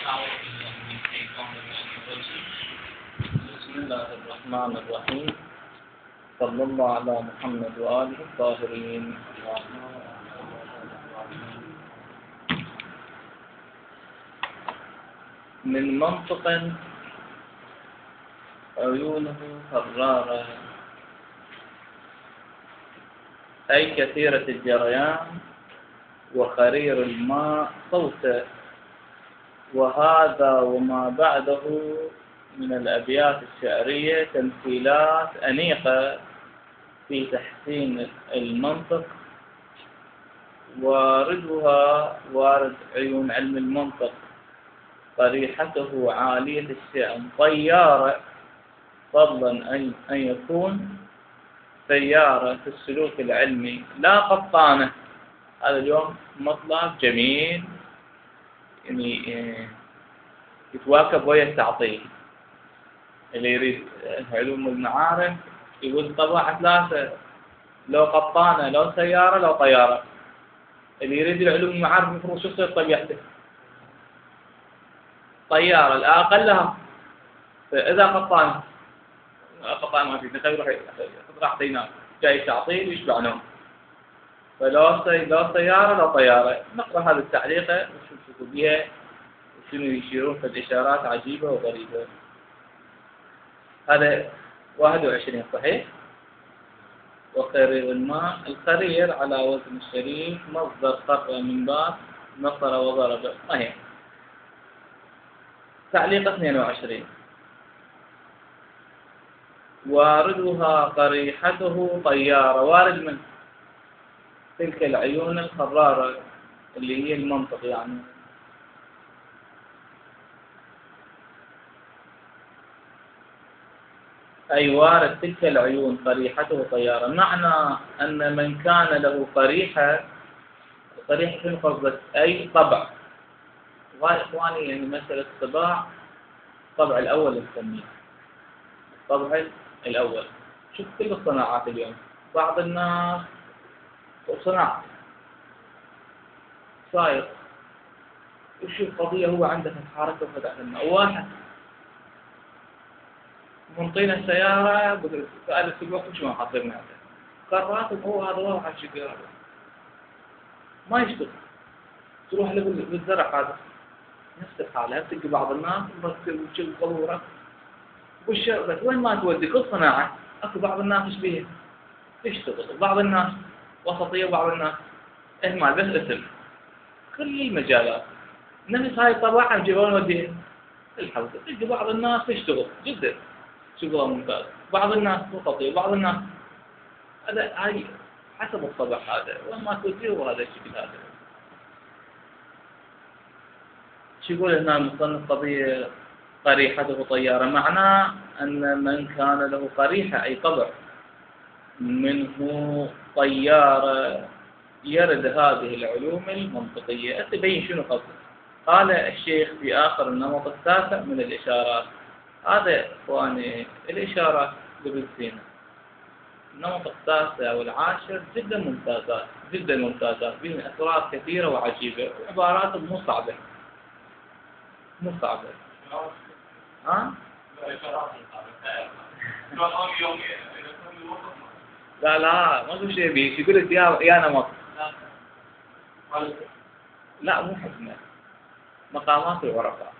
بسم الله الرحمن الرحيم. صلى الله على محمد وآله الطاهرين. من منطق عيونه فرارة، أي كثيرة الجريان وخرير الماء صوته. وهذا وما بعده من الأبيات الشعرية تمثيلات أنيقة في تحسين المنطق، واردها وارد عيون علم المنطق، قريحته عالية الشأن طيارة، فضلا أن يكون سيارة في السلوك العلمي لا قبطانة. هذا اليوم مطلب جميل يعني يتواكب ويا التعطيل. اللي يريد علوم المعارف يقول طبعا ثلاثة، لو قبطانة لو سيارة لو طيارة. اللي يريد العلوم المعارف المفروض شو تصير طبيعته؟ طيارة الأقلها. فإذا قبطانة ما في نخلي راح ينام جاي تعطيل ويشبع نوم. فلو سيارة لو طيارة. نقرأ هذه التعليقة ونشوف بها وشنو يشيرون في الإشارات عجيبة وغريبة. هذا 21 صحيح. وخرير الماء، الخرير على وزن الشريف، مصدر قرر من باب نصر وضرب. صحيح. تعليق 22 واردها قريحته طيارة. وارد من تلك العيون الخرارة اللي هي المنطق يعني. أي وارد تلك العيون قريحته طيارة، معنى أن من كان له قريحة شنو قصدك؟ أي طبع. وهاي إخواني يعني مسألة الطباع، الطبع الأول نسميه الطبع الأول. شوف كل الصناعات اليوم، بعض الناس صناعة صاير يشوف قضية هو عنده حركة وفتح الماء. واحد منطينا السيارة قلت سأل في الوقت شو ما حاطرنا هذا قررت هو هذا واحد على الشجرة ما يشتغل. تروح له بالزرع هذا نفس الحالة. تلقى بعض الناس مركب وشيل ضرورة والشربة وين ما تودي كل صناعة. أكو بعض الناس ايش بيه يشتغل، بعض الناس وسطية وبعض الناس إهمال بس اسم. كل المجالات نفس هاي الطباعة نجيبون وديها الحوزة. تلقى بعض الناس يشتغل جدا شغله ممتاز، بعض الناس وسطية وبعض الناس هاي حسب الطبع هذا وين ما توديه وهذا الشكل هذا. شو يقول هنا المصنف قضية قريحته طيارة؟ معناه أن من كان له قريحة أي طبع منه طيارة يرد هذه العلوم المنطقية. تبين شنو قصده. قال الشيخ في آخر النمط التاسع من الإشارات. هذا إخواني الإشارات لابن سينا النمط التاسع والعاشر جدا ممتازات جدا ممتازات، بهم أسرار كثيرة وعجيبة وعبارات مو صعبة مو صعبة. ها؟ لا ما هو شيء بيش يقول لك يا نمط. لا مو حكمة، مقامات العرفاء.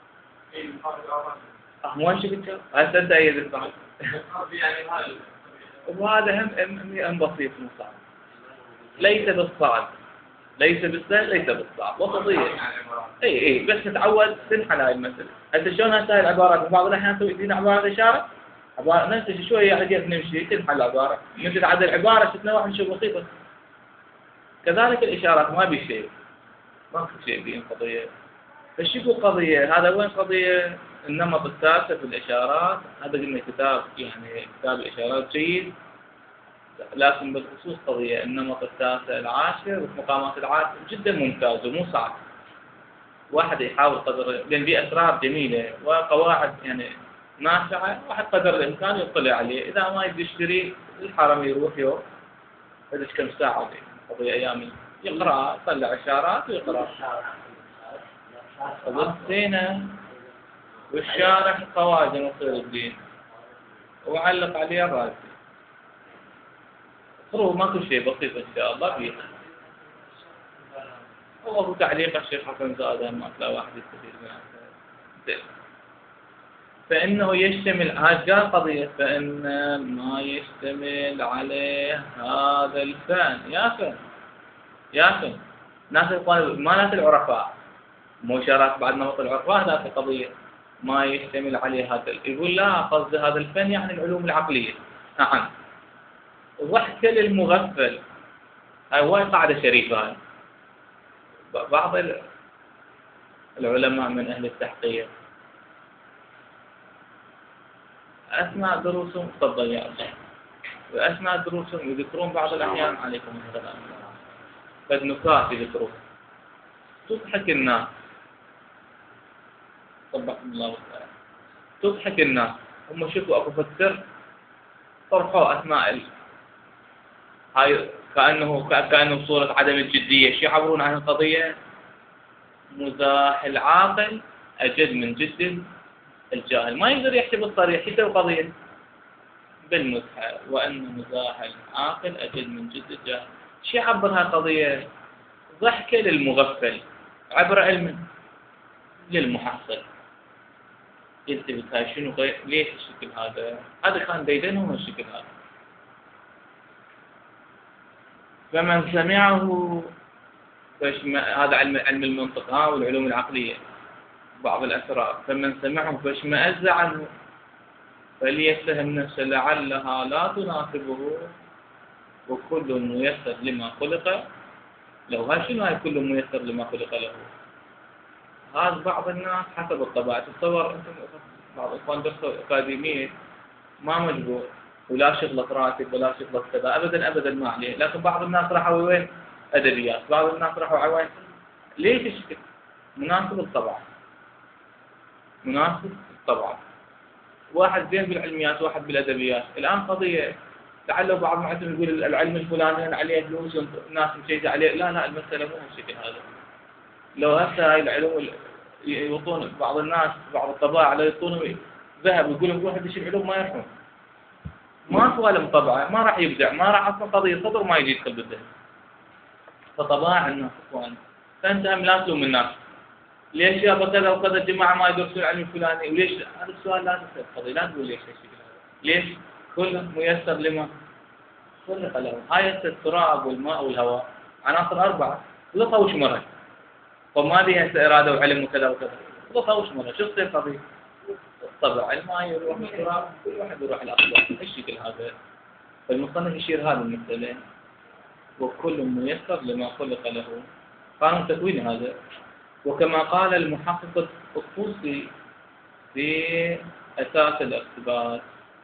وين شفت؟ هل أيد الصعب؟ وهذا هم بسيط مو صعب. ليس بالصعب ليس بالسهل ليس بالصعب وقضية. اي بس تتعود تنحل هاي المسألة. انت شلون هسه العبارات بعض الأحيان تسوي يدينا عبارة إشارة عبارة نفس شوية على نمشي تنحل العبارة مثل عدد العبارة تتنوع شيء بسيطة. كذلك الإشارات ما بي شيء ما في شيء بين قضية. فالشكو قضية. هذا وين قضية النمط التاسع في الإشارات. هذا قلنا كتاب يعني كتاب الإشارات جيد، لكن بالخصوص قضية النمط التاسع العاشر ومقامات العاشر جدا ممتاز ومو صعب. واحد يحاول قدر لأن في أسرار جميلة وقواعد يعني نافعة. واحد قدر الإمكان يطلع عليه. إذا ما يبي يشتري الحرم يروح يوم بدش كم ساعة قضية أيام يقرأ يطلع إشارات ويقرأ. بصينا والشارح خواجة نصير الدين وعلق عليه الرازي. فروه ماكو شيء بسيط إن شاء الله فيه. هو تعليق الشيخ حسن زادة ما تلاقي واحد يستفيد منه. فإنه يشتمل قال قضية فإن ما يشتمل عليه هذا الفن يا فن ناس ما ناس العرفاء مو شرط بعد ما وصل العرفاء ناس القضية ما يشتمل عليه هذا يقول لا قصد هذا الفن يعني العلوم العقلية. نعم ضحك للمغفل هاي وايد قاعدة شريفة هاي. بعض العلماء من أهل التحقيق أثناء دروسهم تفضل يا الله وأثناء دروسهم يذكرون بعض الأحيان عليكم السلام قد نكات يذكرون تضحك الناس صبحكم الله وسلم تضحك الناس هم شافوا أبو فكر طرحوا أثناء هاي كأنه صورة عدم الجدية شو يعبرون عن القضية مزاح العاقل أجد من جد الجاهل ما يقدر يحسب الصريح يسوي قضية بالمزحة وأن مزاح العاقل أجد من جد الجاهل. شو يعبر هاي القضية ضحكة للمغفل عبر علم للمحصل يلتفت هاي شنو ليش الشكل هذا كان ديدنهم الشكل هذا. فمن سمعه هذا علم المنطق والعلوم العقلية بعض الأسرار فمن سمعه فاشمأز عنه فليتهم نفسه لعلها لا تناسبه وكل ميسر لما خلق له. هاي شنو هاي كل ميسر لما خلق له؟ هذا بعض الناس حسب الطبع تتصور انتم بعض الاخوان درسوا اكاديمية ما مجبور ولا شغلة راتب ولا شغلة كذا ابدا ما عليه. لكن بعض الناس راحوا وين ادبيات بعض الناس راحوا على وين ليش الشكل مناسب الطبع واحد زين بالعلميات واحد بالادبيات. الان قضية لعله بعض معتم يقول العلم الفلاني عليه فلوس الناس مشيزة عليه لا المسألة مو هالشكل هذا. لو هسه هاي العلوم يعطون بعض الناس بعض الطبائع على يعطونهم ذهب يقول لهم واحد يشيل علوم ما يفهم ما سوالم طبعه ما راح يبدع ما راح اصلا قضيه صدر ما يجي يدخل بالذهن. فطبائع الناس اخوان فانت هم لا تلوم الناس ليش يا كذا وكذا الجماعه ما يدرسون العلم الفلاني وليش هذا السؤال لا تسال قضيه لا تقول ليش هالشكل هذا ليش كل ميسر لما خلق له. هاي التراب والماء والهواء عناصر 4 خلقها وش مرة طب ما لي هسه إرادة وعلم وكذا خلقها وش مرة شو تصير قضية الطبع الماء يروح التراب كل واحد يروح الأصل الشكل هذا. فالمصنف يشير هذا المسألة وكل ميسر لما خلق له قانون تكويني هذا. وكما قال المحقق الطوسي في أساس الاقتباس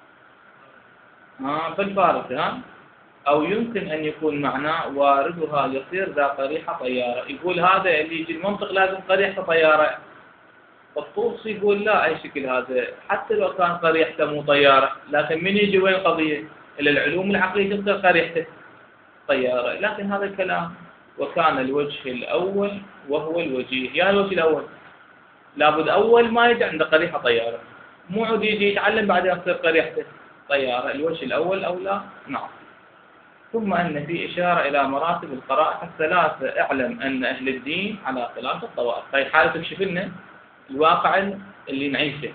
بالفارسي أو يمكن أن يكون معناه واردها يصير ذا قريحة طيارة. يقول هذا اللي يجي المنطق لازم قريحة طيارة. الطوسي يقول لا أي شكل هذا حتى لو كان قريحته مو طيارة لكن من يجي وين قضية إلى العلوم العقلية تصير قريحته طيارة. لكن هذا الكلام وكان الوجه الأول وهو الوجيه. يا الوجه الأول لابد أول ما يجي عنده قريحة طيارة مو عود يجي يتعلم بعدين يصير قريحته طيارة. الوجه الأول أو لا نعم. ثم أن في إشارة إلى مراتب القراءة الثلاثة. اعلم أن أهل الدين على خلاف الطوائف. هاي حالة تكشف لنا الواقع اللي نعيشه.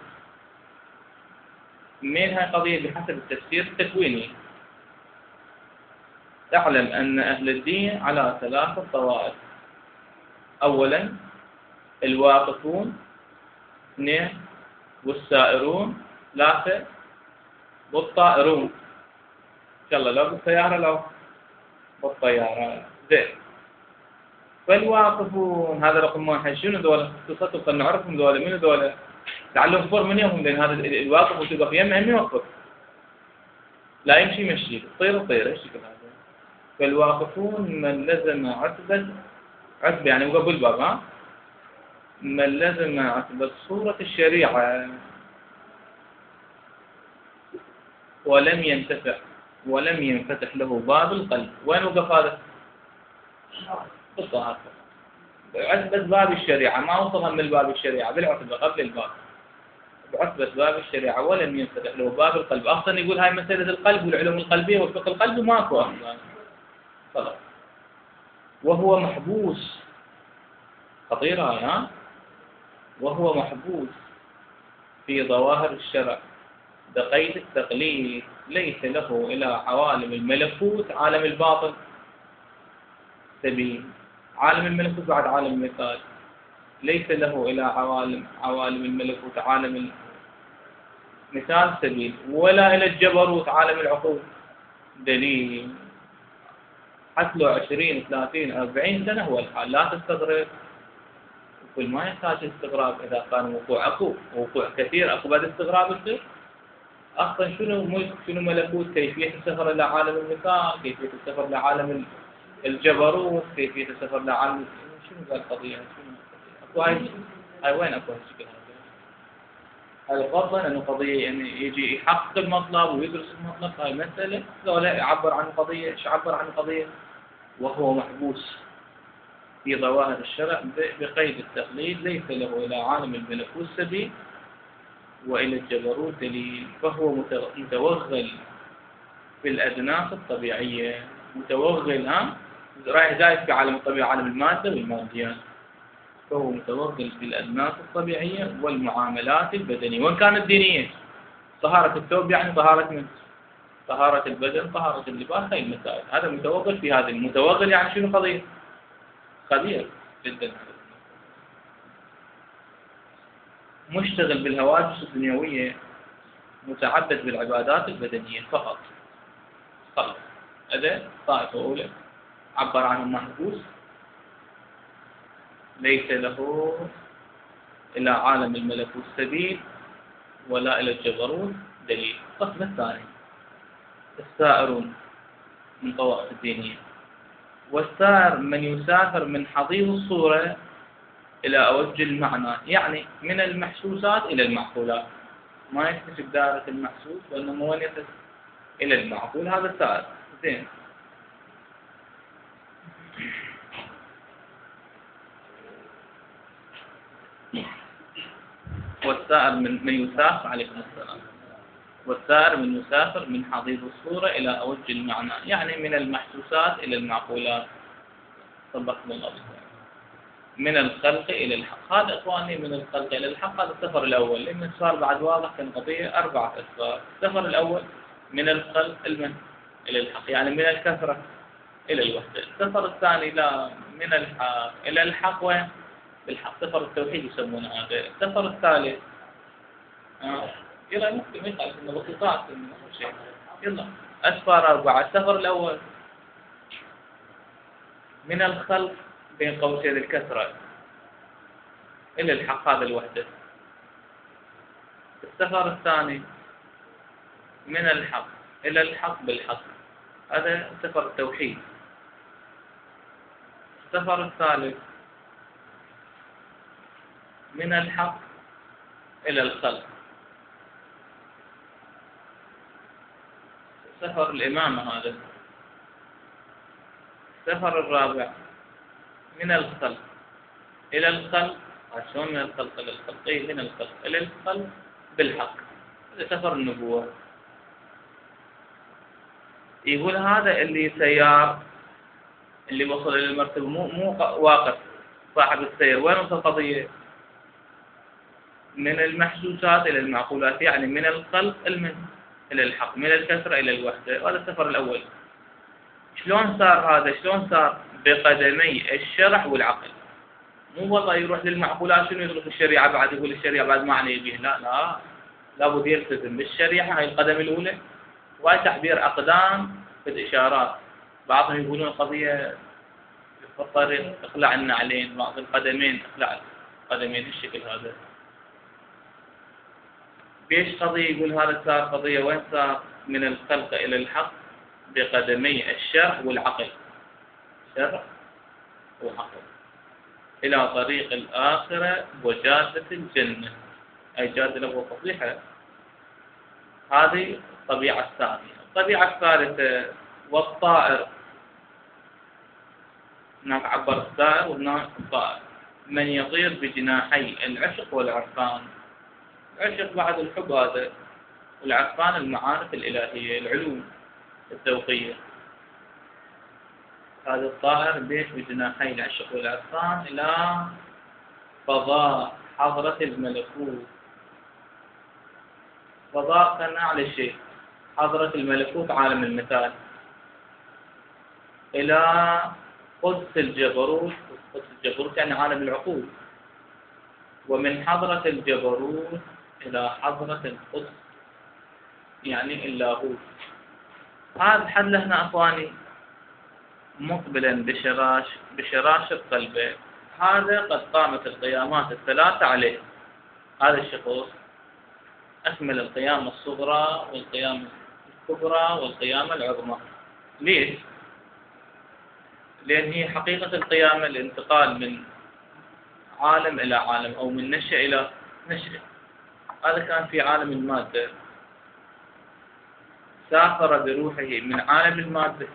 من هاي قضية بحسب التفسير التكويني. اعلم أن أهل الدين على ثلاثة طوائف. أولا الواقفون 2 والسائرون 3 والطائرون. إن شاء الله لو بالسيارة لو بالطيارة زين. فالواقفون هذا رقم 1 شنو ذولا قصتهم خلينا نعرفهم ذولا من ذولا تعلم فور من يومهم لأن هذا الواقف وتوقف يمه هم يوقف لا يمشي يمشي طير ايش كذا هذا. فالواقفون من لزم عتبة يعني وقبل الباب من لزم عتبة صورة الشريعة ولم ينفتح له باب القلب. وين وقف هذا؟ بالطاعة بعتبة باب الشريعة، ما وصلها من باب الشريعة بالعتبة قبل الباب، بعتبة باب الشريعة ولم ينفتح له باب القلب. أصلا يقول هاي مسألة القلب والعلوم القلبية والفقه القلبي ماكو أصلا خلاص. وهو محبوس، خطيرة هاي ها، وهو محبوس في ظواهر الشرع بقيد التقليد، ليس له إلى عوالم الملكوت عالم الباطن سبيل. عالم الملكوت بعد عالم المثال، ليس له إلى عوالم الملكوت عالم المثال سبيل، ولا إلى الجبروت عالم العقول دليل. حتى لو 20 30 40 سنة هو الحال، لا تستغرب. وكل ما يحتاج استغراب إذا كان وقوع أكو وقوع كثير أكو بعد استغراب يصير. أصلا شنو ملك شنو ملكوت، كيفية السفر إلى عالم المثال، كيفية السفر إلى عالم الجبروت، كيفية السفر إلى عالم شنو ذا القضية، شنو أكو هاي وين أكو هالشكل هذا؟ هذا فضلا أنه قضية يعني يجي يحقق المطلب ويدرس المطلب، هاي مسألة. لا يعبر عن قضية، ايش عبر عن قضية؟ وهو محبوس في ظواهر الشرع بقيد التقليد، ليس له إلى عالم الملكوت سبيل وإلى الجبروت دليل. فهو متوغل في الأجناس الطبيعية، متوغل رايح جاي في عالم الطبيعة، عالم المادة والماديات. فهو متوغل في الأجناس الطبيعية والمعاملات البدنية وإن كانت دينية. طهارة الثوب يعني طهارة من طهارة البدن، طهارة اللباس، هاي المسائل. هذا متوغل في هذا. المتوغل يعني شنو قضية؟ خبير جدا، مشتغل بالهواجس الدنيوية، متعبد بالعبادات البدنية فقط. هذا طائفة أولى عبر عنه محبوس، ليس له إلى عالم الملكوت سبيل ولا إلى الجبروت دليل. القسم الثاني السائرون من طوائف الدينية. والسائر من يسافر من حضيض الصورة إلى أوج المعنى، يعني من المحسوسات إلى المعقولات، ما يكتشف دائرة المحسوس وإنما هو يصل إلى المعقول، هذا سائر. زين. والسائر من يسافر، عليكم السلام، والسائر من يسافر من حضيض الصورة إلى أوج المعنى، يعني من المحسوسات إلى المعقولات. طبقنا الأبصار من الخلق إلى الحق. هذا إخواني من الخلق إلى الحق هذا السفر الأول، لأن السفر بعد واضح كان قضية 4 أسفار. السفر الأول من الخلق إلى الحق، يعني من الكثرة إلى الوحدة. السفر الثاني لا، من الحق إلى الحق وين؟ بالحق، سفر التوحيد يسمونه هذا. السفر الثالث يلا ممكن يقال إنه بسيطات شيء. يلا أسفار 4. السفر الأول من الخلق بين قوسين الكثرة إلى الحق، هذا الوحدة. السفر الثاني من الحق إلى الحق بالحق، هذا سفر التوحيد. السفر الثالث من الحق إلى الخلق، سفر الإمامة هذا. السفر الرابع من الخلق إلى الخلق، شلون من الخلق إلى الخلق؟ إيه، من الخلق إلى الخلق بالحق، هذا سفر النبوة. يقول هذا اللي سيار، اللي وصل إلى المرتبة، مو واقف صاحب السير. وين وصل قضية؟ من المحسوسات إلى المعقولات، يعني من الخلق إلى الحق، من الكثرة إلى الوحدة. هذا السفر الأول. شلون صار هذا؟ شلون صار؟ بقدمي الشرع والعقل. مو والله يروح للمعقولات، شنو يدرس الشريعة بعد يقول الشريعة بعد ما عليه به. لا، لابد يلتزم بالشريعة، هاي القدم الأولى. وهي تحضير أقدام في الإشارات. بعضهم يقولون قضية في الطريق اخلع النعلين، بعض القدمين اخلع القدمين، الشكل هذا. بيش قضية يقول هذا صار قضية وين صار؟ من الخلق إلى الحق بقدمي الشرع والعقل، شرع وعقل، إلى طريق الآخرة وجادة الجنة، أي جادة له فضيحة. هذه الطبيعة الثانية. الطبيعة الثالثة والطائر هناك عبر السائر وهناك الطائر. من يطير بجناحي العشق والعرفان. العشق بعد الحب هذا، والعرفان المعارف الإلهية، العلوم الذوقية. هذا الطائر بيت بجناحي العشق والعرفان إلى فضاء حضرة الملكوت. فضاء كان أعلى شيء، حضرة الملكوت عالم المثال، إلى قدس الجبروت. قدس الجبروت يعني عالم العقول. ومن حضرة الجبروت إلى حضرة القدس يعني اللاهوت. هذا الحد لهنا أخواني مقبلا بشراشة قلبه. هذا قد قامت القيامات الثلاثة عليه. هذا الشخص أكمل القيامة الصغرى والقيامة الكبرى والقيامة العظمى. ليش؟ لأن هي حقيقة القيامة الانتقال من عالم إلى عالم، أو من نشأ إلى نشأ. هذا كان في عالم المادة، سافر بروحه من عالم المادة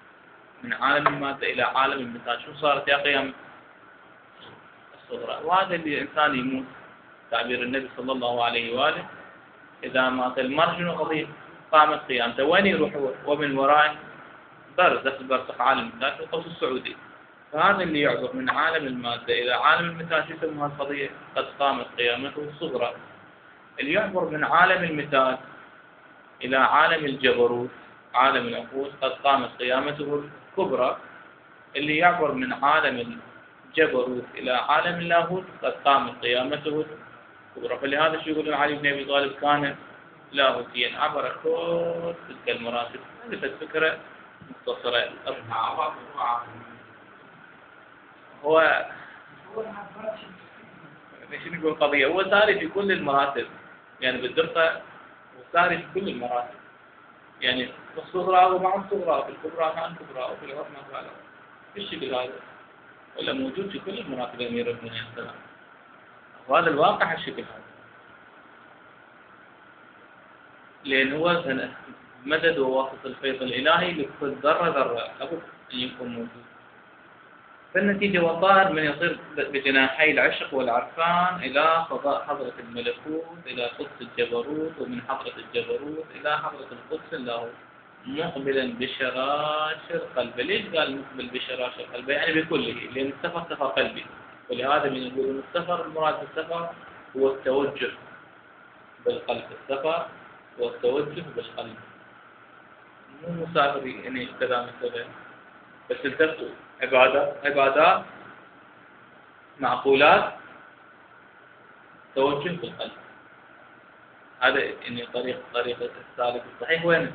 إلى عالم المثال. شو صارت يا قيامة الصغرى؟ وهذا اللي الإنسان يموت، تعبير النبي صلى الله عليه وآله: إذا مات المرجل قضية قامت قيامته. وين يروح هو؟ ومن ورائه برزخ، البرزخ عالم المثال في القوس السعودي. فهذا اللي يعبر من عالم المادة إلى عالم المثال شو يسموها القضية؟ قد قامت قيامته الصغرى. اللي يعبر من عالم المثال إلى عالم الجبروت، عالم العقول، قد قامت قيامته الكبرى. اللي يعبر من عالم الجبروت إلى عالم اللاهوت قد قامت قيامته الكبرى. فلهذا شو يقولون علي بن أبي طالب كان لاهوتيا، عبر كل تلك المراتب. هذه فكرة مختصرة. هو شنو نقول قضية؟ هو ساري في كل المراتب، يعني بالدقة هو ساري في كل المراتب، يعني في الصغرى ومع الصغرى، في الكبرى مع الكبرى، وفي العظمى مع العظمى. بالشكل هذا ولا موجود في كل المراتب أمير المؤمنين السلام. وهذا الواقع الشكل هذا، لأن هو مدد وواسطة الفيض الإلهي لكل ذرة ذرة لابد أن يكون موجود. فالنتيجة والظاهر من يصير بجناحي العشق والعرفان إلى فضاء حضرة الملكوت، إلى قدس الجبروت، ومن حضرة الجبروت إلى حضرة القدس اللاهوت، مقبلا بشراشر قلبه. ليش قال مقبل بشراشر قلبه؟ يعني بكله، لأن السفر سفر قلبي. ولهذا من يقولون السفر، المراد بالسفر هو التوجه بالقلب. السفر هو التوجه بالقلب، مو مسافر يعني كذا مثلا بس التفتوا عبادات معقولات، توجه بالقلب. هذا يعني طريقة السالك الصحيح. وين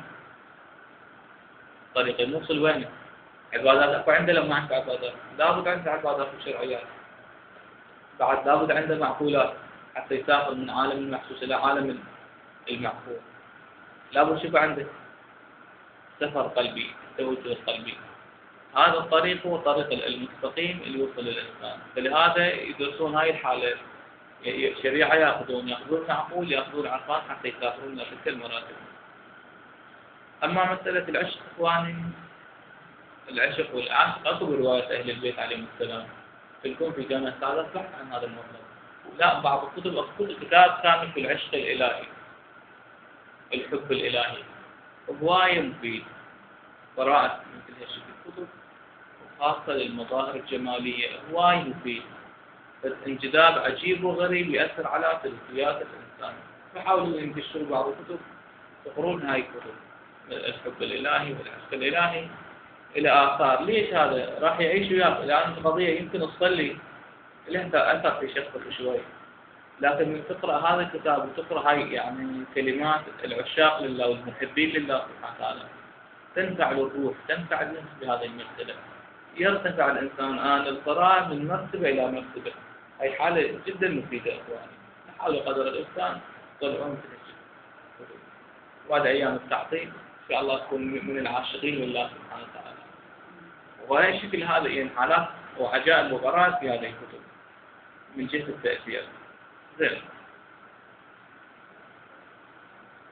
طريق الموصل؟ وين عبادات؟ اكو عنده لو ما عنده عبادات، لابد عنده عبادات وشرعيات. بعد لابد عنده معقولات حتى يسافر من عالم المحسوس إلى عالم المعقول. لابد شوف عنده سفر قلبي، توجه القلبي. هذا الطريق هو طريق المستقيم اللي يوصل للإنسان. فلهذا يدرسون هاي الحالة، شريعة يأخذون معقول، يأخذون عرفان حتى يسافرون إلى تلك المراتب. أما مسألة العشق إخواني، العشق والعشق أكو برواية أهل البيت عليهم السلام. تلكون في جامعة السعادة بحث عن هذا الموضوع. لا، بعض الكتب أكو كتاب كامل في العشق الإلهي، الحب الإلهي، هواية مفيد قراءة مثل هالشكل الكتب، خاصة للمظاهر الجمالية، هواي مفيد. بس انجذاب عجيب وغريب يأثر على سلوكيات الإنسان. فحاولوا ينتشروا بعض الكتب، تقرون هاي الكتب الحب الإلهي والعشق الإلهي إلى آثار. ليش هذا؟ راح يعيش وياك. لأن القضية يمكن تصلي له أثر في شخصك شوي، لكن من تقرأ هذا الكتاب وتقرأ هاي يعني كلمات العشاق لله والمحبين لله سبحانه وتعالى، تنفع للروح، تنفع النفس بهذه المرتبة. يرتفع الإنسان القراءة من مرتبة إلى مرتبة. هي حالة جدا مفيدة إخواني. نحاول قدر الإمكان طلعون في الشيء. وبعد أيام التعطيل إن شاء الله تكون من العاشقين لله سبحانه وتعالى. وهي شكل هذا يعني حالات وعجائب وغرائب في هذه الكتب من جهة التأثير. زين.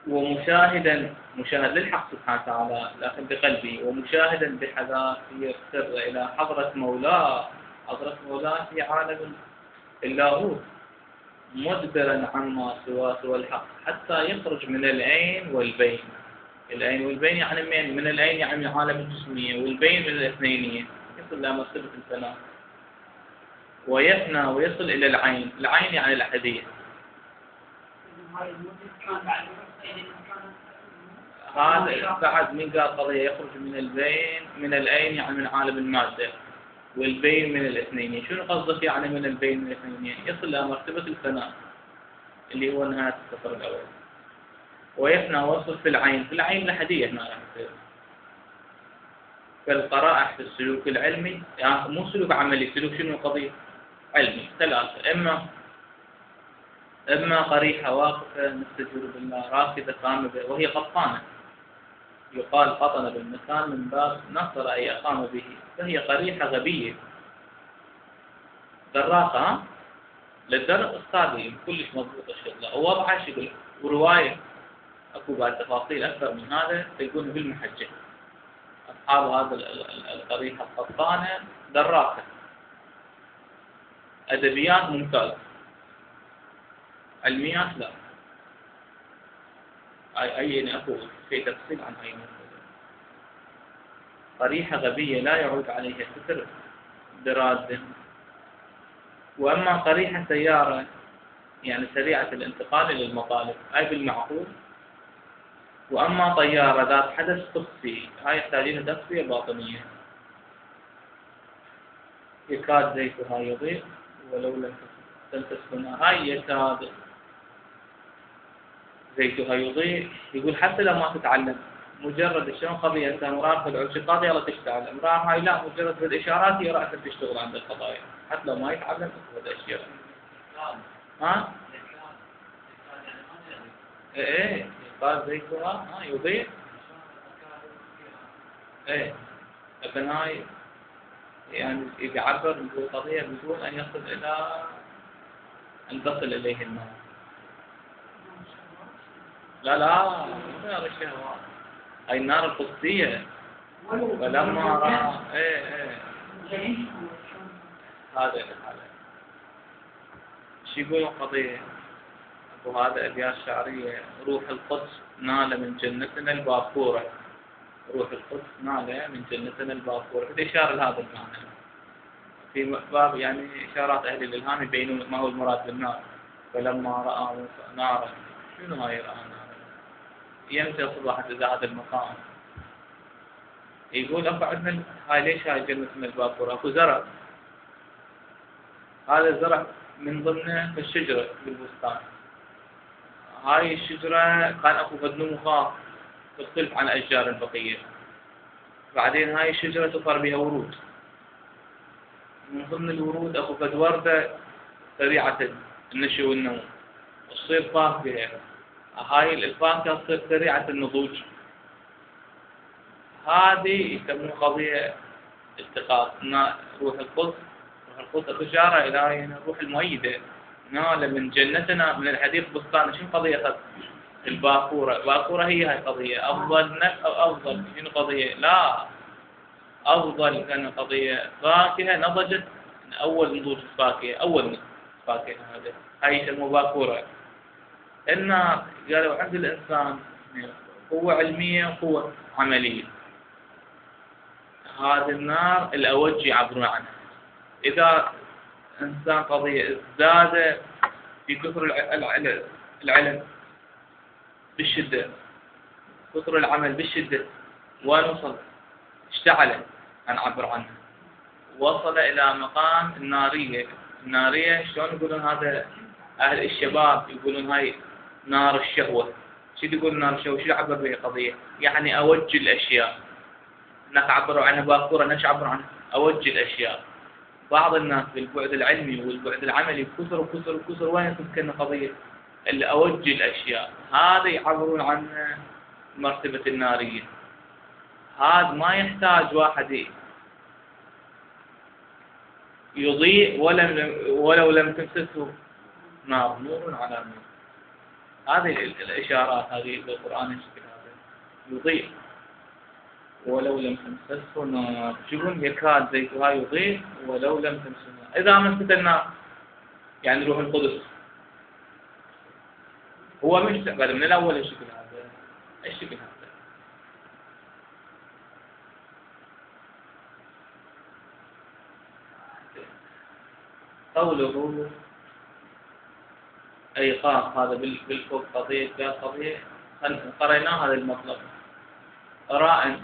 ومشاهدا مشاهد للحق سبحانه وتعالى لكن بقلبي، ومشاهدا بحذافير سر إلى حضرة مولاه. حضرة مولاه في عالم اللاهوت مدبرا عما سوى الحق حتى يخرج من العين والبين. العين والبين يعني من العين يعني من عالم الجسمية، والبين من الاثنينية، يصل إلى مرتبة الفناء ويفنى ويصل إلى العين. العين يعني الأحدية. هذا بعد من قال قضية يخرج من البين من العين يعني من عالم المادة، والبين من الاثنينية. شنو قصدك يعني من البين من الاثنينية؟ يصل إلى مرتبة الفناء اللي هو نهاية السفر الأول، ويفنى ويصل في العين. في العين الأحدية هنا يعني كالقرائح في السلوك العلمي، يعني مو سلوك عملي، سلوك شنو قضية علمي ثلاثة: إما قريحة واقفة مستجير بالله، راكدة قامة وهي قطانة، يقال قطن بالمكان من باب نصر أي أقام به، فهي قريحة غبية دراقة للدرق الصادق كلش مضبوط الشغلة ووضعها شغل. ورواية أكو بعد تفاصيل أكثر من هذا تكون بالمحجة. أصحاب هذا القريحة القطانة دراقة، أدبيات ممتازة، علميات لا. أي أكو في تفصيل عن هاي المسألة. قريحة غبية لا يعود عليها ستر براد. وأما قريحة سيارة يعني سريعة الانتقال إلى المطالب أي بالمعقول. وأما طيارة ذات حدث قدسي هاي يحتاجين تصفية باطنية. يكاد زيتها يضيء ولو لم تمسسنا. هاي يكاد زيتها يضيء، يقول حتى لو ما تتعلم مجرد شلون قضية أنت مرار في العشقات يلا تشتغل، امرأة هاي لا مجرد بالإشارات هي رأسا تشتغل عند القضايا حتى لو ما يتعلم هذا الأشياء. ها؟ إيه قال زيتها يضيء. إيه لكن هاي يعني يعبر بالقضية بدون أن يصل إلى أن تصل إليه النار. لا ما الشهوات، هاي النار القدسية. فلما رأى هذا شو يقول القضية؟ وهذا أبيات شعرية: روح القدس نال من جنتنا الباكورة. روح القدس نال من جنتنا الباكورة، في إشارة لهذا المعنى في باب يعني إشارات أهل الإلهام يبينون ما هو المراد بالنار. فلما رأى نارا، شنو هاي رأى نارا؟ يمتى صبحت إذا هذا المقام. يقول أبو عندنا هاي ليش هاي جنتنا الباكورة؟ أكو زرع، هذا الزرع من ضمنه الشجرة بالبستان. هاي الشجرة كان أكو فد نمو تختلف عن أشجار البقية. بعدين هاي الشجرة تظهر بها ورود، من ضمن الورود أكو فد وردة سريعة النشو والنمو تصير فاكهة. هاي الفاكهة تصير سريعة النضوج. هذه يسمون قضية التقاط. روح القدس إشارة إلى الروح المؤيدة نال من جنتنا من الحديث بستان. شنو قضية الباكورة؟ الباكورة هي هاي قضية أفضل أو أفضل شنو قضية؟ لا أفضل كان قضية فاكهة نضجت من أول نضوج الفاكهة، أول فاكهة هذا هاي يسموه باكورة. النار قالوا عند الإنسان قوة علمية وقوة عملية. هذه النار الأوج يعبرون عنها. إذا إنسان قضية ازداد في كثر العلم بالشدة، كثر العمل بالشدة، ونوصل اشتعل نعبر عنه، وصل إلى مقام النارية. النارية شلون يقولون هذا أهل الشباب يقولون هاي نار الشهوة. شو يقول نار الشهوة؟ شو يعبر به قضية؟ يعني أوج الأشياء. هناك عبروا عنها باكورة، هناك عبروا عنها أوج الأشياء. بعض الناس بالبعد العلمي والبعد العملي كثر وين تمكن قضية الأوج الأشياء. هذا يعبرون عن مرتبة النارية. هذا ما يحتاج واحد يضيء ولو لم تمسسه نار، نور على نور. هذه الإشارات هذه بالقرآن الشكل هذا يضيء ولو لم تمسسه نار. شوفون يكاد زيتها يضيء ولو لم تمسسه نار. إذا مسست النار يعني روح القدس هو مشتغل من الأول الشكل هذا. الشكل هذا قوله أيقاظ هذا بالفوق قضية قضية قرينا هذا المطلب. راء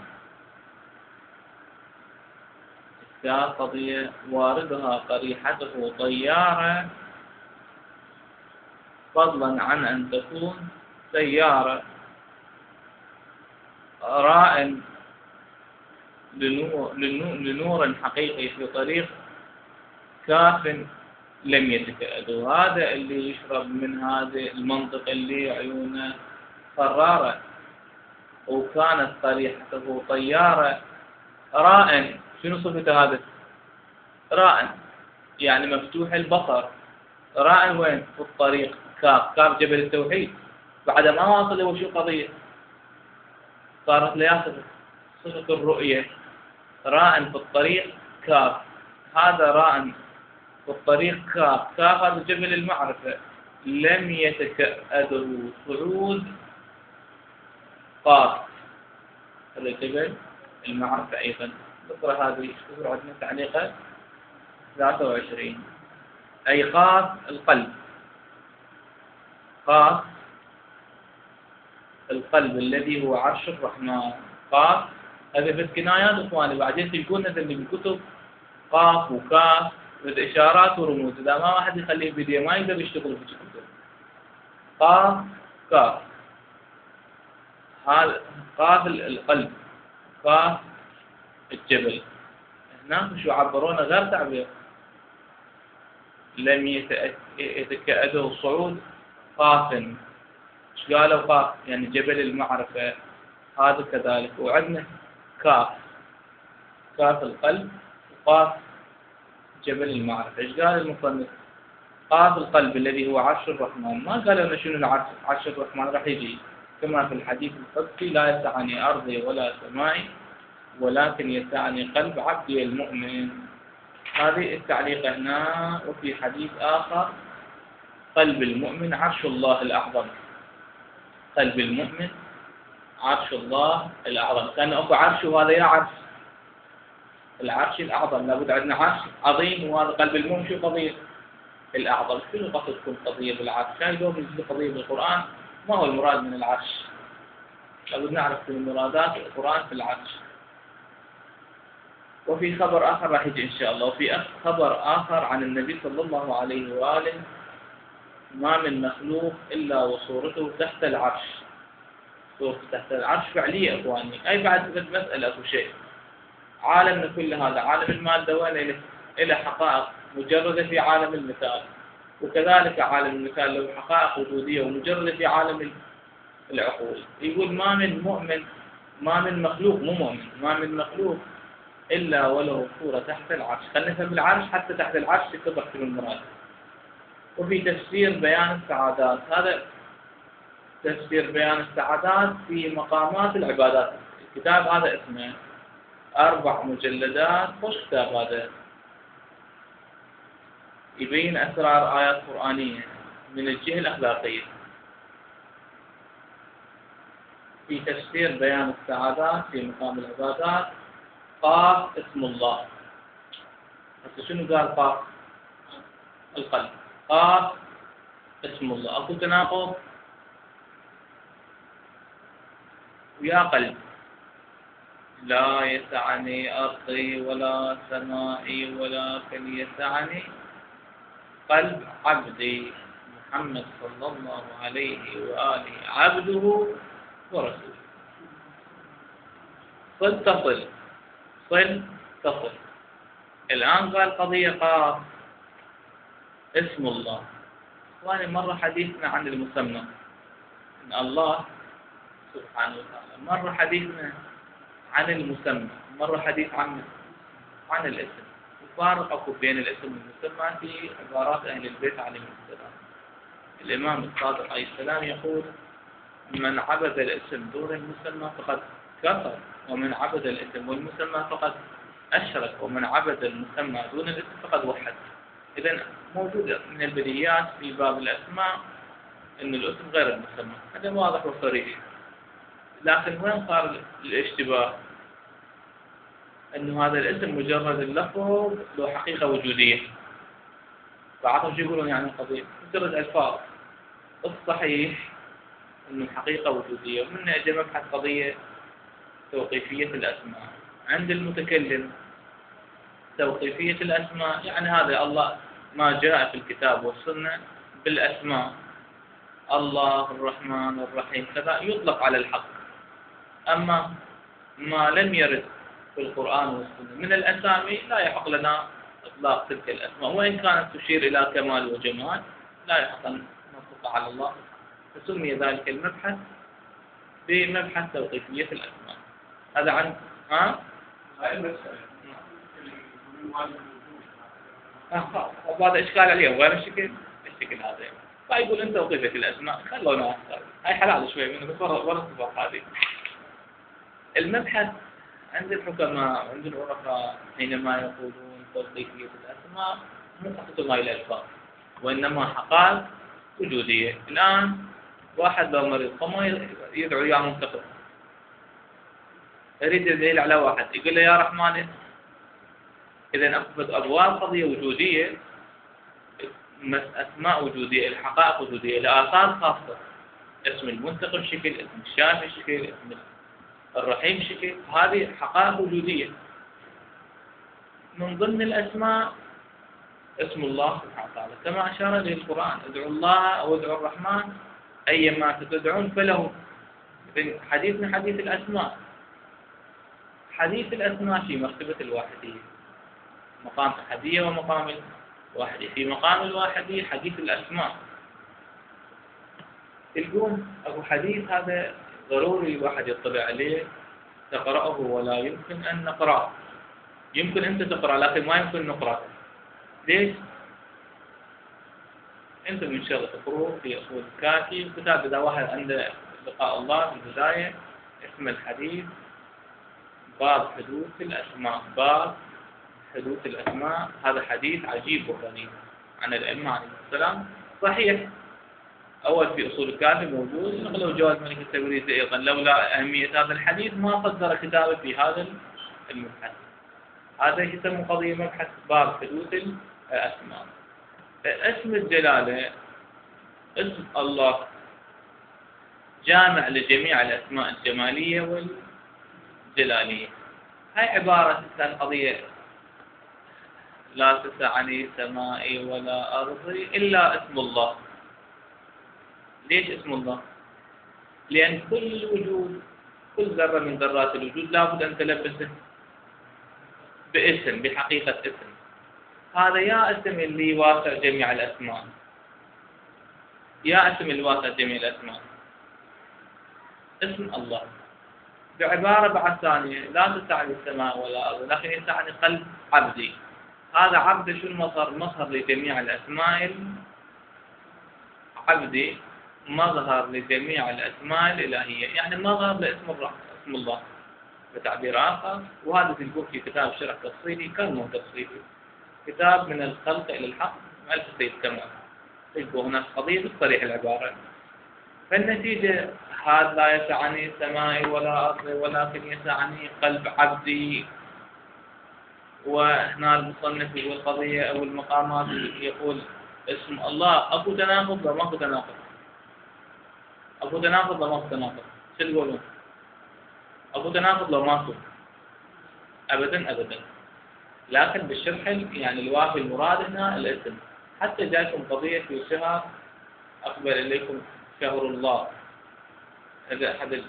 قضية واردها قريحته طيارة فضلا عن أن تكون سيارة. راء لنور حقيقي في طريق كاف لم يتكأدوا. هذا اللي يشرب من هذا المنطق اللي عيونه فرارة وكانت قريحته طيارة. راء شنو صفته هذا؟ راء يعني مفتوح البصر. راء وين؟ في الطريق كاف جبل التوحيد. بعد ما واصل هو شو قضية؟ صارت لياقة صفة الرؤية. راء في الطريق كاف. هذا راء في الطريق كاف هذا جبل المعرفة لم يتكأده صعود قاف. هذا جبل المعرفة أيضا. بكرة هذه شوفوا عندنا تعليقات 23. أي قاف القلب. قاف القلب الذي هو عرش الرحمن. قاف هذا في الكنايات إخواني. بعدين تلقون اللي بالكتب قاف وكاف إشارات ورموز. إذا ما واحد يخليه فيديو ما يقدر يشتغل في الكتب. قاف كاف. هذا قاف القلب قاف الجبل. هنا شو عبرونه غير تعبير. لم يتكأده الصعود قاف. ايش قالوا قاف؟ يعني جبل المعرفة. هذا كذلك. وعندنا كاف كاف القلب وقاف جبل المعرفة. ايش قال المصنف؟ قاف القلب الذي هو عرش الرحمن. ما قال لنا شنو العرش. عرش الرحمن راح يجي كما في الحديث القدسي لا يسعني أرضي ولا سمائي ولكن يسعني قلب عبدي المؤمن. هذه التعليق هنا. وفي حديث آخر قلب المؤمن عرش الله الأعظم. قلب المؤمن عرش الله الأعظم. كان أكو عرش وهذا يا عرش العرش الأعظم. لابد عندنا عرش عظيم وهذا قلب المؤمن شو قضية الأعظم. شنو قصد تكون قضية بالعرش؟ هاي لو بنجي قضية بالقرآن ما هو المراد من العرش. لابد نعرف من مرادات القرآن في العرش. وفي خبر آخر راح يجي إن شاء الله. وفي خبر آخر عن النبي صلى الله عليه وآله ما من مخلوق إلا وصورته تحت العرش. صورته تحت العرش فعلية إخواني. أي بعد مسألة أكو شيء. عالمنا كل هذا عالم المادة وين إلى حقائق مجردة في عالم المثال. وكذلك عالم المثال له حقائق وجودية ومجردة في عالم العقول. يقول ما من مؤمن ما من مخلوق مو مؤمن ما من مخلوق إلا وله صورة تحت العرش. خلينا نفهم العرش حتى تحت العرش تتضح في المراد. وفي تفسير بيان السعادات. هذا تفسير بيان السعادات في مقامات العبادات. الكتاب هذا اسمه 4 مجلدات. خوش كتاب هذا. يبين أسرار آيات قرآنية من الجهة الأخلاقية. في تفسير بيان السعادات في مقام العبادات. قاف اسم الله. هسه شنو قال قاف؟ القلب. قاف اسم الله. أكو تناقض؟ ويا قلب لا يسعني أرضي ولا سمائي ولكن يسعني قلب عبدي محمد صلى الله عليه وآله عبده ورسوله. صل تصل صل تصل. الآن قال قضية قاف اسم الله. إخواني مرة حديثنا عن المسمى إن الله سبحانه وتعالى. مرة حديثنا عن المسمى. مرة حديث عن الاسم. الفارق أكو بين الاسم والمسمى في عبارات أهل البيت عليهم السلام. الإمام الصادق عليه السلام يقول: من عبد الاسم دون المسمى فقد كفر، ومن عبد الاسم والمسمى فقد أشرك، ومن عبد المسمى دون الاسم فقد وحد. إذن موجود من البديهيات في باب الأسماء أن الاسم غير المسمى، هذا واضح وصريح. لكن وين صار الاشتباه؟ أنه هذا الاسم مجرد اللفظ له حقيقة وجودية. بعضهم يقولون يعني قضية مجرد ألفاظ. الصحيح أنه الحقيقة وجودية، ومن أجل مبحث قضية توقيفية الأسماء عند المتكلم. توقيفية الأسماء يعني هذا الله ما جاء في الكتاب والسنة بالأسماء، الله الرحمن الرحيم كذا، يطلق على الحق. أما ما لم يرد في القرآن والسنة من الأسامي لا يحق لنا إطلاق تلك الأسماء، وإن كانت تشير إلى كمال وجمال لا يحق أن نطلق على الله. فسمي ذلك المبحث بمبحث توقيفية الأسماء. هذا عن وهذا إشكال عليهم غير الشكل هذا. فيقول أنت توقيفية الأسماء خلونا أكثر، هاي حلال شوي منه بس ورا هذه. المبحث عند الحكماء وعند العرفاء حينما يقولون توقيفية الأسماء مو فقط ما إلى الألفاظ، وإنما حقائق وجودية. الآن واحد لو مريض فما يدعو يا منتقم، يريد يدعي على واحد يقول له يا رحمن. إذا أثبت أبواب قضية وجودية، أسماء وجودية، الحقائق وجودية، لآثار خاصة. اسم المنتقم شكل، اسم الشافي شكل، اسم الرحيم شكل، هذه حقائق وجودية. من ضمن الأسماء اسم الله سبحانه وتعالى، كما أشار إليه القرآن: ادعوا الله أو ادعوا الرحمن أيما تدعون فله. حديث من حديث الأسماء. حديث الأسماء في مرتبة الواحدية، مقام الأحدية ومقام الواحدية. في مقام الواحدية حديث الأسماء، تلقون أبو حديث هذا ضروري الواحد يطلع عليه، تقرأه ولا يمكن أن نقرأه. يمكن أنت تقرأ لكن ما يمكن نقرأه. ليش؟ أنت من شغل تقرأه في أصول الكافي كتاب. إذا واحد عنده لقاء الله في البداية اسم الحديث باب حدوث الأسماء، باب حدوث الأسماء. هذا حديث عجيب وغريب عن الأئمة عليه السلام، صحيح. أول في أصول الكافي موجود، نقله جواز ملك التبريزي أيضا. لولا أهمية هذا الحديث ما صدر كتابه في هذا المبحث. هذا يسمى قضية مبحث باب حدوث الأسماء. اسم الجلالة، اسم الله جامع لجميع الأسماء الجمالية والجلالية. هاي عبارة عن قضية لا تسعني سمائي ولا أرضي إلا اسم الله. ليش اسم الله؟ لأن كل وجود، كل ذرة من ذرات الوجود لابد أن تلبسه باسم، بحقيقة اسم. هذا يا اسم اللي واسع جميع الأسماء، يا اسم اللي واسع جميع الأسماء، اسم الله. بعبارة بعد ثانية: لا تسعني السماء ولا أرض لكن يسعني قلب عبدي. هذا عبد شو المظهر؟ مظهر لجميع الأسماء. عبدي مظهر لجميع الأسماء الإلهية، يعني مظهر لاسم اسم الله بتعبير آخر. وهذا تلقوه في كتاب شرح تفصيلي، كان مو تفصيلي، كتاب من الخلق إلى الحق مؤلف سيد كمال. تلقوا هناك قضية بصريح العبارة. فالنتيجة: هذا لا يسعني سمائي ولا أرضي ولكن يسعني قلب عبدي. وهنا المصنف والقضية أو المقامات يقول اسم الله أكو تناقض ولا ماكو تناقض؟ أكو تناقض ولا ماكو تناقض؟ شو تقولون؟ أكو تناقض ولا ماكو؟ أبدا أبدا. لكن بالشرح يعني الوافي المراد هنا الاسم. حتى جاءكم قضية في شهر أقبل إليكم شهر الله، هذا أحد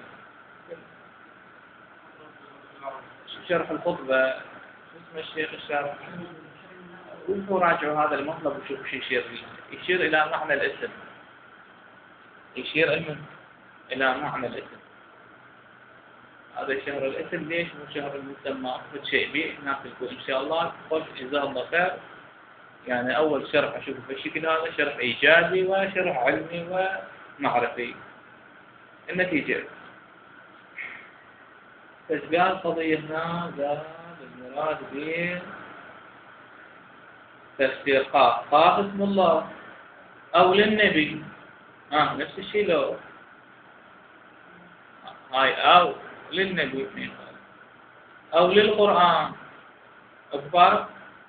شرح الخطبة، اسم الشيخ الشارح. وانتوا راجعوا هذا المطلب وشوفوا شو يشير لي. يشير إلى معنى الاسم، يشير إلى معنى الاسم. هذا شهر الاسم، ليش مو شهر المسمى؟ كل شيء به هناك إن شاء الله. قل جزاه الله خير يعني أول شرح أشوفه بالشكل هذا شرح إيجابي وشرح علمي ومعرفي. النتيجة بس قال قضية هنا قال المراد به تفسير قاف اسم الله أو للنبي نفس الشيء لو هاي أو للنبي أو للقرآن أكبر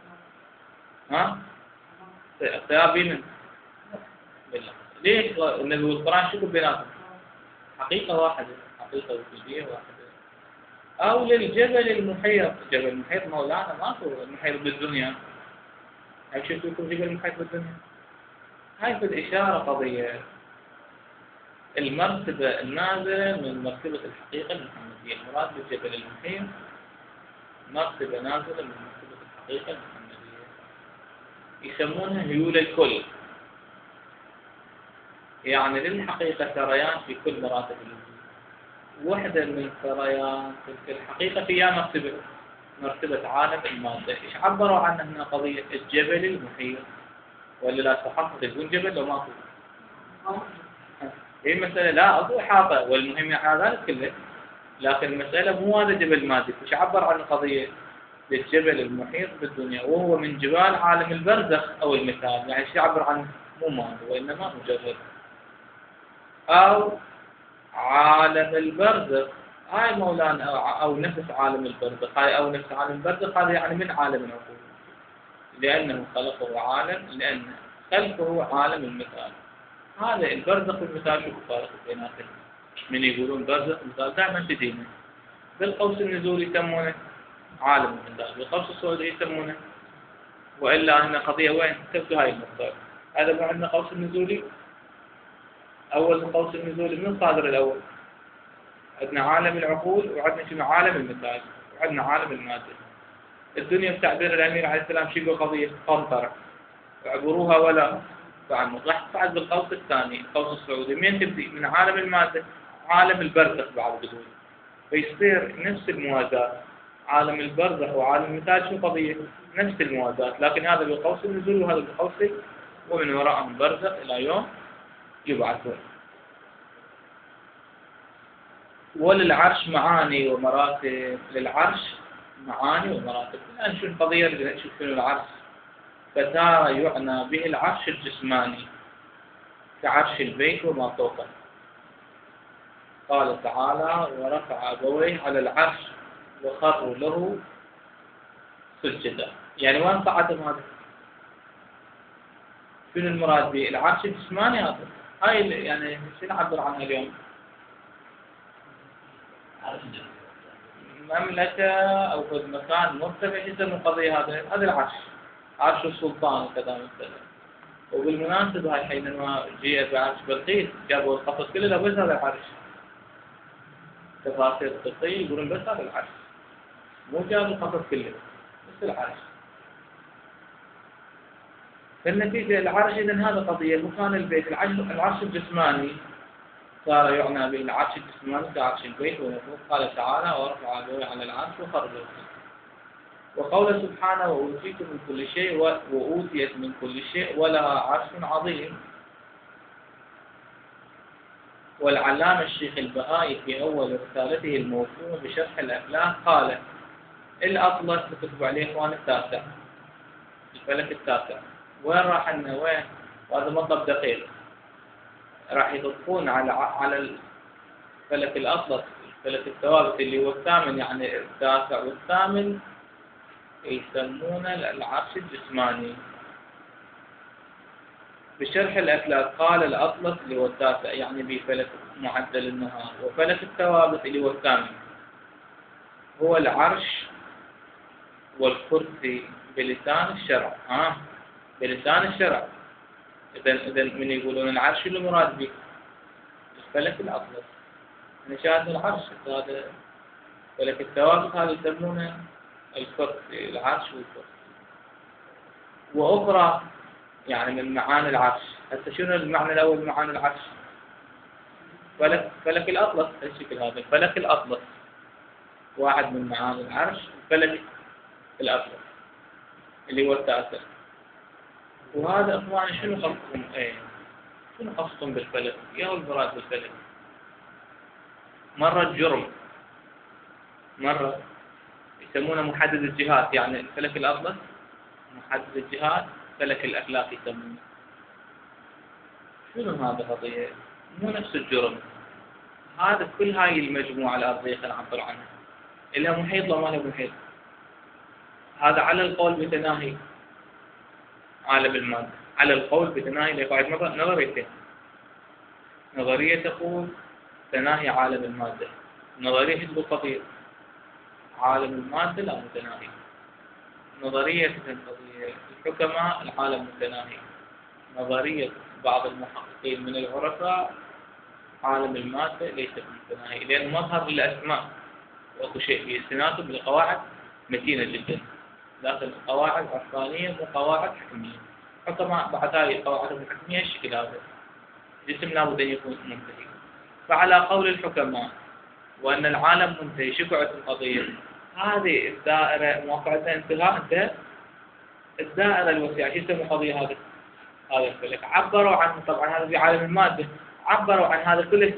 اختيار بين بالله. ليش النبي والقرآن شكل بيناتهم حقيقة واحدة، حقيقة وجودية واحدة. أو للجبل المحيط، جبل المحيط مولانا ماكو المحيط بالدنيا، هل شفتوا يكون جبل المحيط بالدنيا؟ هاي في الإشارة قضية المرتبة النازلة من مرتبة الحقيقة المحمدية. المراد بالجبل المحيط مرتبة نازلة من مرتبة الحقيقة المحمدية، يسمونها هيول الكل، يعني للحقيقة سريان في كل مراتب الوجود. وحدة من سريان تلك الحقيقة فيها مرتبة عالم المادة. إيش عبروا عنها هنا قضية الجبل المحيط؟ ولا لا تحقق يكون جبل لو ماكو؟ هي مسألة لا أكو إحاطة والمهم على ذلك كله، لكن المسألة مو هذا جبل مادي. إيش عبر عن قضية للجبل المحيط بالدنيا وهو من جبال عالم البرزخ أو المثال، يعني إيش يعبر عنه؟ مو مادي وإنما مجرد. أو عالم البرزخ، هاي مولانا أو نفس عالم البرزخ، هاي أو نفس عالم البرزخ، هذا يعني من عالم العقول، لأنه خلقه عالم، لأن خلقه عالم المثال. هذا البرزخ والمثال شو فرق بيناتهم؟ من يقولون برزخ ومثال دائما تدينه. بالقوس النزولي يسمونه عالم المثال، بالقوس الصعودي يسمونه، وإلا أن قضية وين تبدو هاي النقطة. هذا مو عندنا قوس النزولي، أول قوس النزولي من صادر الأول عندنا عالم العقول، وعندنا شنو عالم المثال، وعندنا عالم المادة. الدنيا بتعبير الأمير عليه السلام شو يقول قضية قنطرة اعبروها ولا تعموا، راح تصعد بالقوس الثاني القوس الصعودي. من تبدي؟ من عالم المادة، عالم البرزخ بعد بدون، فيصير نفس الموازاة. عالم البرزخ وعالم المثال شو قضية؟ نفس الموازاة، لكن هذا بالقوس النزول وهذا بالقوس، ومن وراءهم برزخ إلى يوم يبعثون. وللعرش معاني ومراتب، للعرش معاني ومراتب. الآن شو القضية اللي نشوف في العرش؟ فتارى يعنى به العرش الجسماني كعرش البيت وما فوقه. قال تعالى ورفع أبويه على العرش وخروا له سجدا. يعني وين صعدهم هذا؟ شنو المراد به؟ العرش الجسماني هذا. هاي يعني شو نعبر عنها اليوم؟ مملكة أو في مكان مرتفع يسمى القضية هذا العرش، عرش السلطان وكذا مثلا. وبالمناسبة هاي حينما جاء بعرش بلقيس جابوا القصص كله بس هذا العرش. تفاسير القصية يقولون بس هذا العرش، مو جابوا القصص كله بس العرش. فالنتيجة العرش إذن هذا قضية مكان البيت. العرش الجسماني صار يعنى به العرش الجسماني كعرش البيت ونفوق. قال تعالى ورفع أبويه على العرش وخر له. وقول سبحانه وأوتيت من كل شيء وأوتيت من كل شيء ولها عرش عظيم. والعلامة الشيخ البهائي في أول رسالته الموسومة بشرح الأفلاك قال الأطلس بكتب عليه إخوان التاسع، الفلك التاسع. وين راح لنا وين؟ وهذا مطلب دقيق. راح يطبقون على الفلك الأطلس، الفلك الثوابت اللي هو الثامن، يعني التاسع والثامن يسمونه العرش الجسماني. بشرح الأفلاك قال الأطلس اللي هو التاسع يعني بفلك معدل النهار، وفلك الثوابت اللي هو الثامن هو العرش والكرسي بلسان الشرع. بلسان الشرع. إذا من يقولون العرش اللي مراد به الفلك الأطلس، نشاط العرش هذا. فلك الثوابت هذا يسمونه الكرسي، العرش والكرسي. وأخرى يعني من معاني العرش. هسه شنو المعنى الأول من معاني العرش؟ فلك الأطلس، الشكل هذا فلك الأطلس واحد من معاني العرش. فلك الأطلس اللي هو التاسع. وهذا اخواني شنو خصكم شنو خصكم بالفلك؟ يا هو المراد بالفلك؟ مرة الجرم، مرة يسمونه محدد الجهات، يعني الفلك الأطلس محدد الجهات، فلك الأفلاك يسمونه. شنو هذا قضية؟ مو نفس الجرم. هذا كل هاي المجموعة الأرضية خلينا نعبر عنها، إلها محيط لو ما لها محيط. هذا على القول بتناهي عالم المادة، على القول بتناهي لقاعدة نظريتين. نظرية تقول تناهي عالم المادة، نظرية تقول قضية عالم المادة لا متناهي. نظرية قضية الحكماء العالم متناهي. نظرية بعض المحققين من العرفاء عالم المادة ليس متناهي، لأن مظهر للأسماء وأكو شيء في التناسب بالقواعد متينة جدا، لكن قواعد عرفانية مو قواعد حكمية. حكماء بعد هاي القواعد الحكمية الشكل هذا جسم لابد أن يكون منتهي. فعلى قول الحكماء وأن العالم منتهي، شكعة القضية هذه الدائرة موقعتها انتهاء الدائرة الوسيعة. شو يسموا قضية هذا الفلك؟ عبروا عنه طبعا، هذا في عالم المادة، عبروا عن هذا كله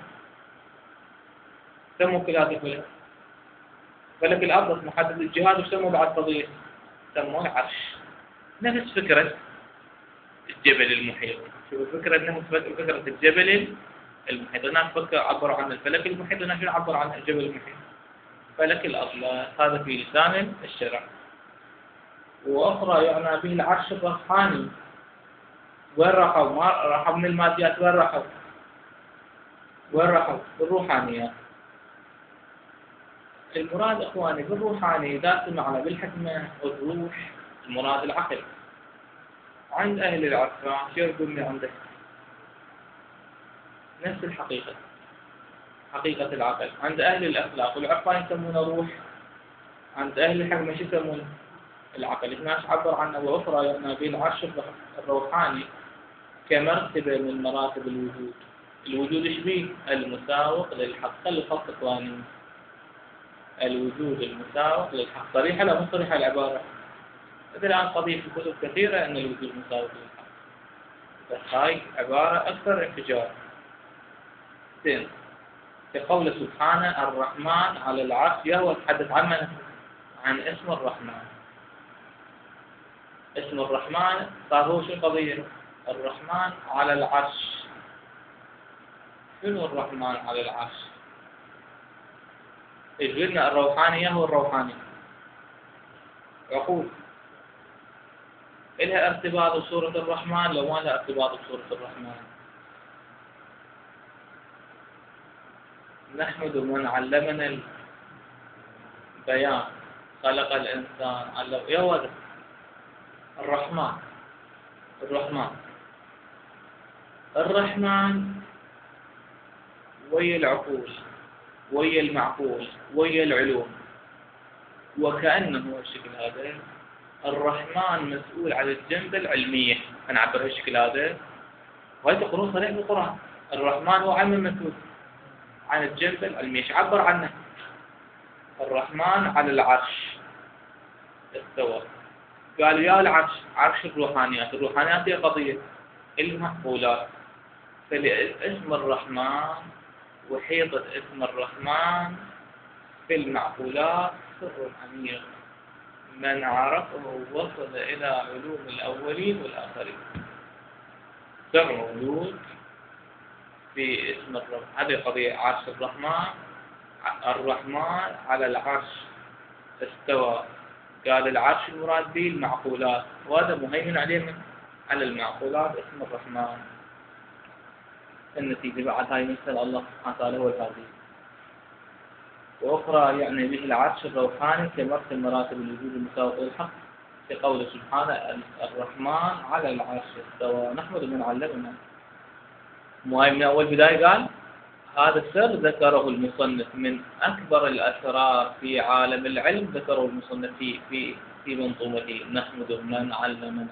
سموا كل هذا الفلك. فلك الأطلس محدد الجهات، وسموا بعد قضية سموه العرش. نفس فكرة الجبل المحيط. شوف فكرة فكرة الجبل المحيط، هناك عبروا عن الفلك المحيط، هناك عبروا عن الجبل المحيط. فلك الأطلس هذا في لسان الشرع. وأخرى يعني به العرش الروحاني. وين رحوا؟ ما رحوا من الماديات، وين رحوا؟ بالروحانيات. المراد إخواني بالروحاني ذات المعنى بالحكمة والروح، المراد العقل. عند أهل العرفان شو يقول لي عندك؟ نفس الحقيقة، حقيقة العقل. عند أهل الأخلاق والعرفان يسمونه روح، عند أهل الحكمة شو يسمونه؟ العقل. هناك عبر عنه وأخرى يعني بالعرش الروحاني كمرتبة من مراتب الوجود. الوجود ايش بيه؟ المساوق للحق. خلي الخط إخواني، الوجود المساوق للحق. صريحة لا مو صريحة العبارة؟ الآن قضية في كتب كثيرة أن الوجود مساوق للحق، بس هاي عبارة أكثر انفجار. زين، كقول سبحانه الرحمن على العرش يهوى. تحدث عن اسم الرحمن. اسم الرحمن صار هو شو القضية؟ الرحمن على العرش. شنو الرحمن على العرش؟ ايش قلنا؟ الروحاني يهوى الروحاني، عقول إلها ارتباط بصورة الرحمن لو ما لها ارتباط بصورة الرحمن. نحمد من علمنا البيان، خلق الإنسان، علم يهوى الرحمن ويا العقول ويا المعقول ويا العلوم. وكأنه الشكل هذا الرحمن مسؤول عن الجنب العلمية، أنا أعبر هالشكل هذا، وهي تقولون صريح بالقرآن. الرحمن هو علم مسؤول عن الجنب العلمية. ايش عبر عنه؟ الرحمن على العرش استوى. قالوا يا العرش، عرش الروحانيات. الروحانيات هي قضية المعقولات. فاسم الرحمن وحيطة اسم الرحمن في المعقولات سر عميق، من عرفه وصل إلى علوم الأولين والآخرين. سر موجود في اسم الرحمن. هذه قضية عرش الرحمن على العرش استوى. قال العرش المراد به المعقولات، وهذا مهيمن عليه على المعقولات اسم الرحمن. النتيجة بعد هاي نسأل الله سبحانه وتعالى هو الهادي. وأخرى يعني به العرش الروحاني كمرتب مراتب الوجود المساوق للحق، في قوله سبحانه الرحمن على العرش استوى. نحمد من علمنا. من أول بداية قال هذا السر ذكره المصنف من أكبر الأسرار في عالم العلم، ذكره المصنف في منظومته نحمد من علمنا.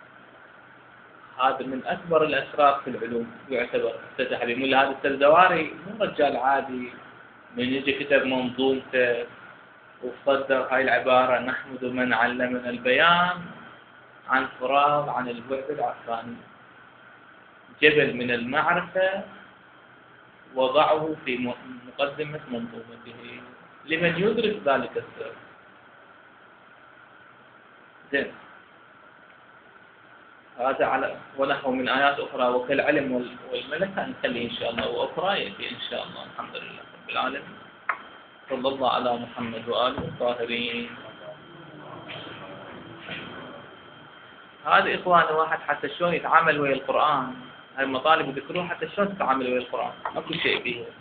هذا من أكبر الأسرار في العلوم يعتبر. افتتح بيقول هذا السردواري مو رجال عادي من يجي كتب منظومته وصدر هاي العبارة نحمد من علمنا البيان، عن فراغ، عن الوحدة العرفانية. جبل من المعرفة وضعه في مقدمة منظومته لمن يدرك ذلك السر. زين، هذا على ونحو من آيات أخرى وكالعلم والملك نخليه إن شاء الله، وأخرى يأتي إن شاء الله. الحمد لله رب العالمين، صلى الله على محمد وآله الطاهرين. هذا إخوان واحد حتى شلون يتعامل ويا القرآن، هاي المطالب يذكروها حتى شلون تتعامل ويا القرآن، أكو شيء فيه.